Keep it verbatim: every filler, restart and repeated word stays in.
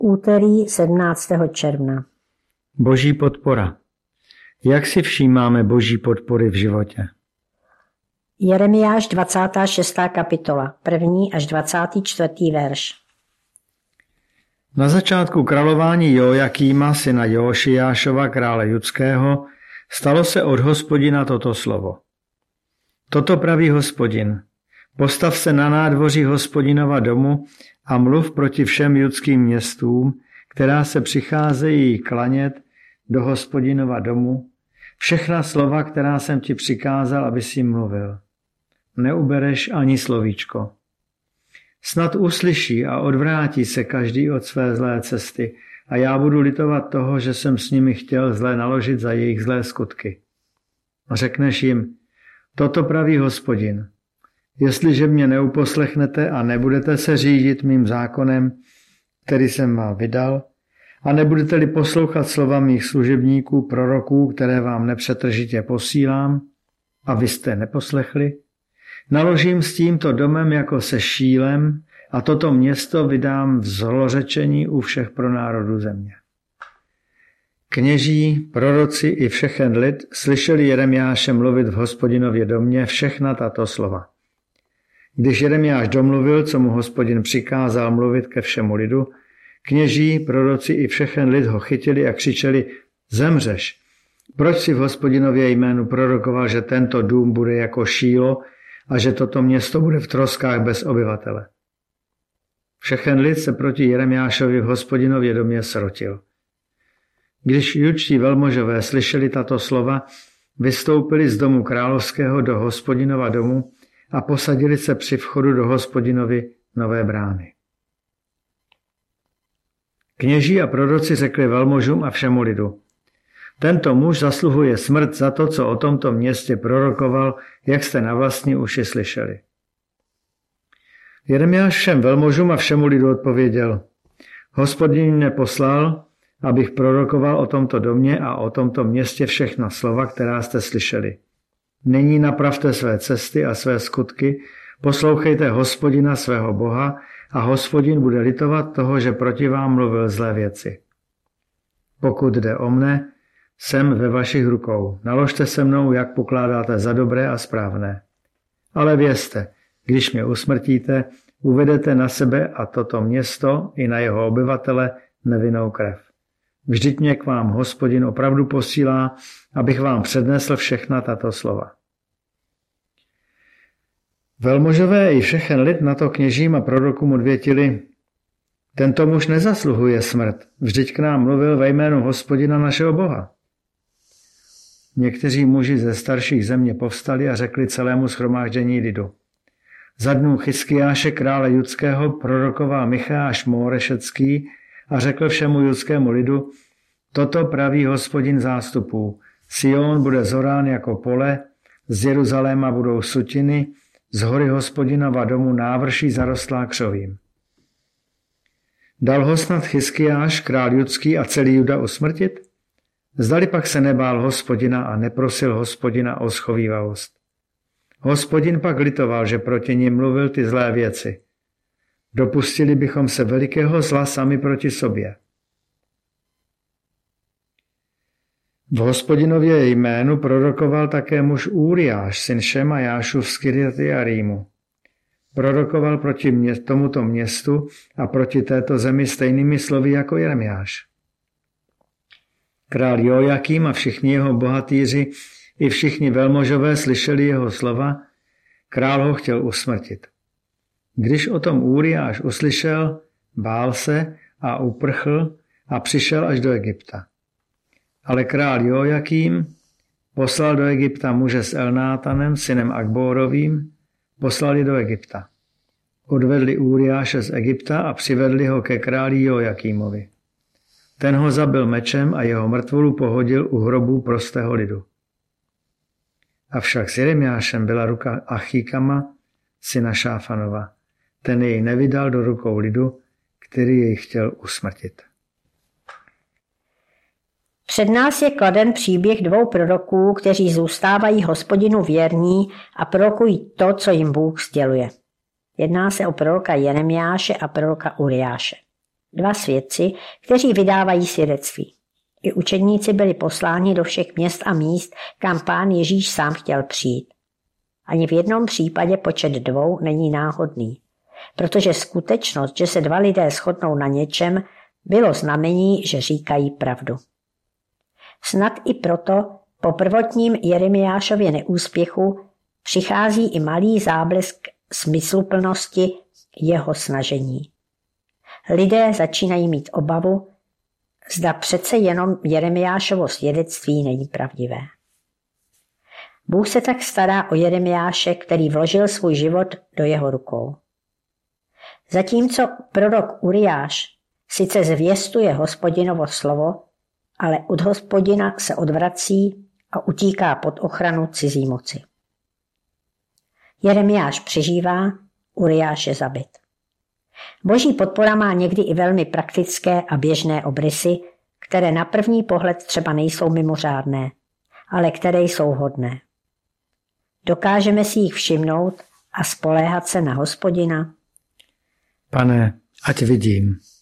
Úterý sedmnáctého června. Boží podpora. Jak si všímáme Boží podpory v životě? Jeremiáš dvacátá šestá kapitola, první až dvacátý čtvrtý verš. Na začátku králování Jojakýma, syna Jošijášova, krále judského, stalo se od Hospodina toto slovo. Toto praví Hospodin. Postav se na nádvoří Hospodinova domu a mluv proti všem judským městům, která se přicházejí klanět do Hospodinova domu, všechna slova, která jsem ti přikázal, aby si mluvil. Neubereš ani slovíčko. Snad uslyší a odvrátí se každý od své zlé cesty a já budu litovat toho, že jsem s nimi chtěl zlé naložit za jejich zlé skutky. A řekneš jim, toto praví Hospodin. Jestliže mě neuposlechnete a nebudete se řídit mým zákonem, který jsem vám vydal, a nebudete-li poslouchat slova mých služebníků, proroků, které vám nepřetržitě posílám, a vy jste neposlechli, naložím s tímto domem jako se šílem a toto město vydám v zlořečení u všech pronárodů země. Kněží, proroci i všechen lid slyšeli Jeremiáše mluvit v Hospodinově domě všechna tato slova. Když Jeremiáš domluvil, co mu Hospodin přikázal mluvit ke všemu lidu, kněží, proroci i všechen lid ho chytili a křičeli, zemřeš. Proč si v Hospodinově jménu prorokoval, že tento dům bude jako Šílo a že toto město bude v troskách bez obyvatele? Všechen lid se proti Jeremiášovi v Hospodinově domě srotil. Když judští velmožové slyšeli tato slova, vystoupili z domu královského do Hospodinova domu a posadili se při vchodu do Hospodinovy nové brány. Kněží a proroci řekli velmožům a všemu lidu, tento muž zasluhuje smrt za to, co o tomto městě prorokoval, jak jste na vlastní uši slyšeli. Jeremiáš všem velmožům a všemu lidu odpověděl, Hospodin mě poslal, abych prorokoval o tomto domě a o tomto městě všechna slova, která jste slyšeli. Nyní napravte své cesty a své skutky, poslouchejte Hospodina svého Boha a Hospodin bude litovat toho, že proti vám mluvil zlé věci. Pokud jde o mne, jsem ve vašich rukou. Naložte se mnou, jak pokládáte za dobré a správné. Ale vězte, když mě usmrtíte, uvedete na sebe a toto město i na jeho obyvatele nevinnou krev. Vždyť mě k vám Hospodin opravdu posílá, abych vám přednesl všechna tato slova. Velmožové i všechen lid na to kněžím a prorokům odvětili, tento muž nezasluhuje smrt, vždyť k nám mluvil ve jménu Hospodina našeho Boha. Někteří muži ze starších země povstali a řekli celému shromáždění lidu. Za dnů Chiskiáše krále judského prorokoval Micheáš Mórešecký a řekl všemu judskému lidu, toto praví Hospodin zástupů. Sion bude zorán jako pole, z Jeruzaléma budou sutiny, z hory Hospodinova domu návrší zarostlá křovím. Dal ho snad Chiskiáš, král judský a celý Juda usmrtit? Zdali pak se nebál Hospodina a neprosil Hospodina o schovívavost. Hospodin pak litoval, že proti nim mluvil ty zlé věci. Dopustili bychom se velikého zla sami proti sobě. V Hospodinově jménu prorokoval také muž Úriáš, syn Šemajášův z Kirjatjearímu. Prorokoval proti mě, tomuto městu a proti této zemi stejnými slovy jako Jeremiáš. Král Jojakým a všichni jeho bohatýři i všichni velmožové slyšeli jeho slova, král ho chtěl usmrtit. Když o tom Úriáš uslyšel, bál se a uprchl a přišel až do Egypta. Ale král Jojakým poslal do Egypta muže s Elnátanem, synem Akbórovým, poslali do Egypta. Odvedli Úriáše z Egypta a přivedli ho ke králi Jojakýmovi. Ten ho zabil mečem a jeho mrtvolu pohodil u hrobu prostého lidu. Avšak s Jeremiášem byla ruka Achíkama, syna Šáfanova. Ten jej nevydal do rukou lidu, který jej chtěl usmrtit. Před nás je kladen příběh dvou proroků, kteří zůstávají Hospodinu věrní a prorokují to, co jim Bůh sděluje. Jedná se o proroka Jeremiáše a proroka Uriáše. dva svědci, kteří vydávají svědectví. I učedníci byli posláni do všech měst a míst, kam Pán Ježíš sám chtěl přijít. Ani v jednom případě počet dvou není náhodný, protože skutečnost, že se dva lidé shodnou na něčem, bylo znamení, že říkají pravdu. Snad i proto po prvotním Jeremiášově neúspěchu přichází i malý záblesk smysluplnosti jeho snažení. Lidé začínají mít obavu, zda přece jenom Jeremiášovo svědectví není pravdivé. Bůh se tak stará o Jeremiáše, který vložil svůj život do jeho rukou. Zatímco prorok Uriáš sice zvěstuje Hospodinovo slovo, ale od Hospodina se odvrací a utíká pod ochranu cizí moci. Jeremiáš přežívá, Uriáš je zabit. Boží podpora má někdy i velmi praktické a běžné obrysy, které na první pohled třeba nejsou mimořádné, ale které jsou hodné. Dokážeme si jich všimnout a spoléhat se na Hospodina? Pane, ať vidím.